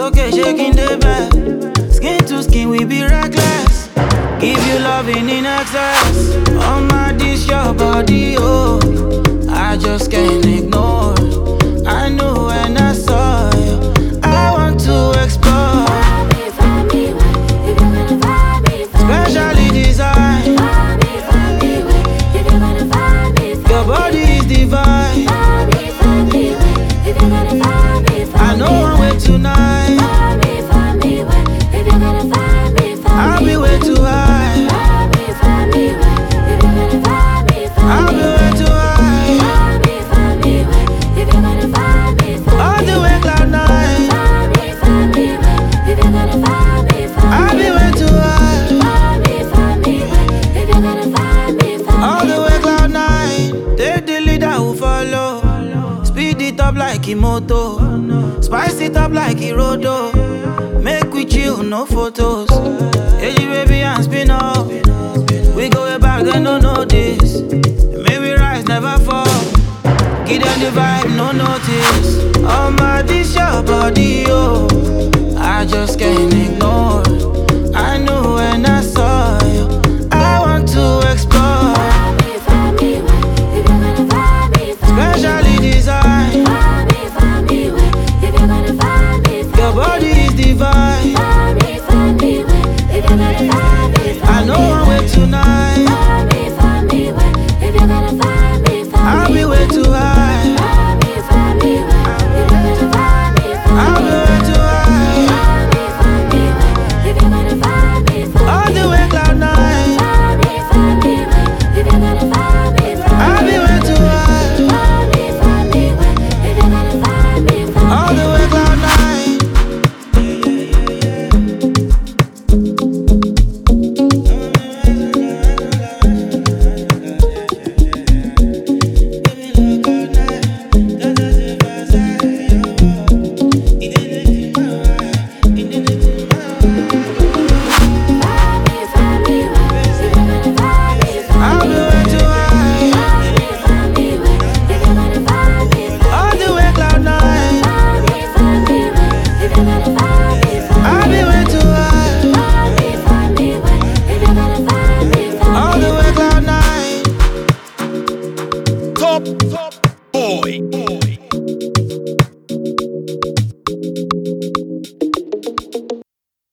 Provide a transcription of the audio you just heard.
okay, shaking the bed. Skin to skin, we be reckless. Give you loving in excess. On my dish, your body, oh. I just can't ignore. I knew when I saw you. I want to explore. Specially designed. Your body is divine. I know one way tonight. I'll be way too high. I'll be way too high. All the way cloud nine. I'll be way too high. All the way cloud nine. Take the leader who follow. Speed it up like Imoto. Spice it up like Irodo. Make we chill, no photos. Hey, baby, and spin up. We go way back, they don't know this. Maybe rise, never fall. Give them the vibe, no notice. Oh my, this your body, oh. I just can't ignore. I knew when I saw you. I want to explore. Specially designed. Your body is divine. I know one way tonight. I'll be way too high. I'll be way too high. All the way cloud nine. I'll be way too high. All the way cloud nine. Top boy.